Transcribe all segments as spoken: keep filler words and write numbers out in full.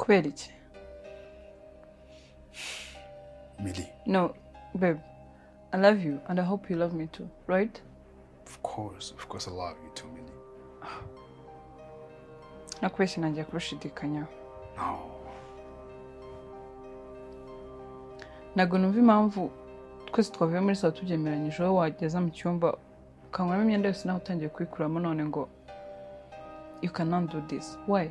kubera iki? Millie. No, babe. I love you and I hope you love me too, right? Of course, of course I love you too, Millie. Nakubeshye nanjye kurushidikanya. No. Nago numva impamvu twese twavuye muri saa tubyemeranyije wowe wageza mu cyumba ukankuramo imyenda yose naho utangiye kuyikuramo none ngo you cannot do this. Why?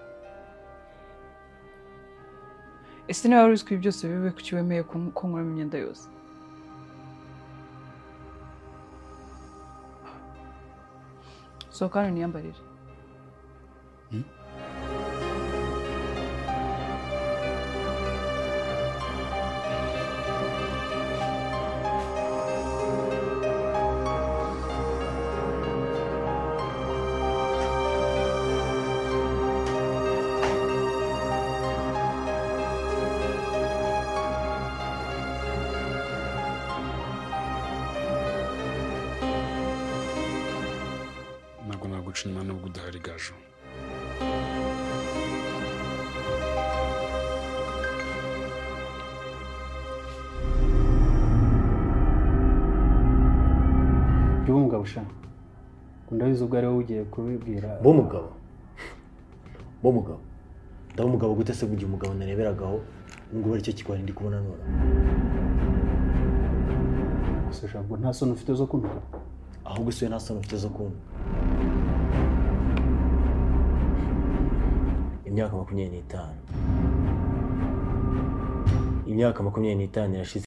Ese niba wari uzwi byose bibe kuki wemeye ko nkuramo imyenda yose? So kandi niyambarire. Hmm? Ntabwo naguca inyuma nubwo udahari Gaju. Yo mugabo sha. Kundabizo ubwo ari wowe ugiye kubibwira. Bo mugabo. Bo mugabo. Ndaho mugabo gute se bugiye umugabo nareberagaho ngo bari cyo kikwari ndi kubona none. Se sha ngo nta soni ufite zo kuntuka. Ahubwo se nta soni ufite zo kuntuka. Imyaka makumyabiri n'itanu. Imyaka makumyabiri n'itanu irashize